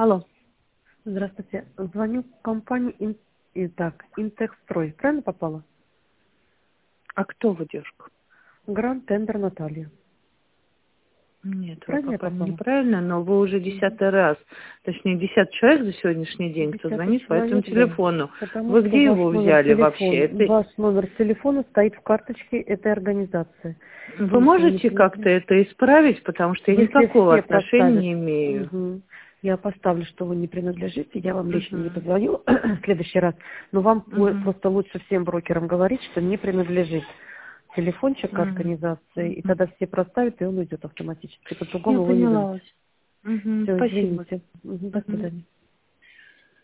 Алло. Здравствуйте. Звоню в компанию Интекстрой. Правильно попала? А кто вы, девушка? Гранд Тендер Наталья. Нет, вы Правильно я попали попала? неправильно, но вы уже 10-й раз, точнее 10 человек за сегодняшний день, кто 10-й звонит по этому человек, да. телефону. Потому Вы что где его взяли вообще? Это... ваш номер телефона стоит в карточке этой организации. Вы Если вы не можете как-то принадлежите, это исправить, потому что я если никакого все отношения поставят, не имею. я поставлю, что вы не принадлежите, я вам лично не Мгм. позвоню в следующий раз, но вам Мгм. просто лучше всем брокерам говорить, что не принадлежит телефончик Мгм. организации, и Мгм. тогда все проставят, и он уйдет автоматически. Я По-другому вы не поняла выйдете. вас. Мгм. Все, Спасибо. извините. До Мгм. свидания.